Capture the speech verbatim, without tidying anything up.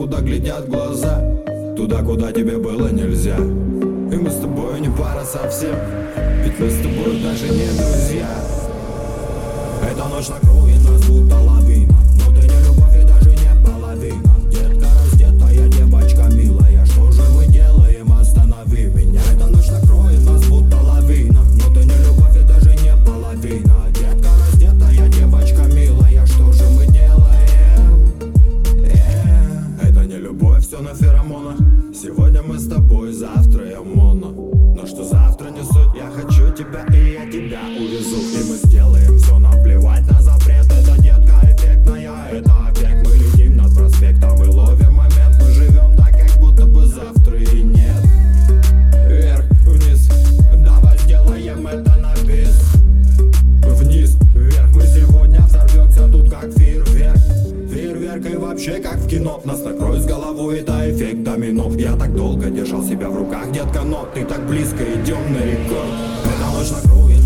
куда глядят глаза, туда, куда тебе было нельзя. И мы с тобой не пара совсем, ведь мы с тобой даже не друзья. Эта ночь накроет нас будто лавина, но ты не любовь и даже не половина. Детка раздетая, девочка милая, что же мы делаем, останови меня. Эта ночь накроет нас будто лавина, но ты не любовь и даже не половина. Детка раздетая, девочка милая, что же мы делаем? Э, Это не любовь, все на феромонах. Сегодня мы с тобой, завтра я моно. Но что завтра не суть, я хочу тебя и я тебя увезу. И мы сделаем все, наплевать на запрет. Это детка эффектная, это опять мы летим над проспектом и ловим момент. Мы живем так, как будто бы завтра и нет. Вверх, вниз, давай сделаем это на бис. Вниз, вверх, мы сегодня взорвемся тут как фейерверк. Фейерверк и вообще как в кино. Нас накроет с головой, это эффект домино. Я так долго держал себя в руках, детка, но ты так близко, идем на рекорд. Эта ночь накроет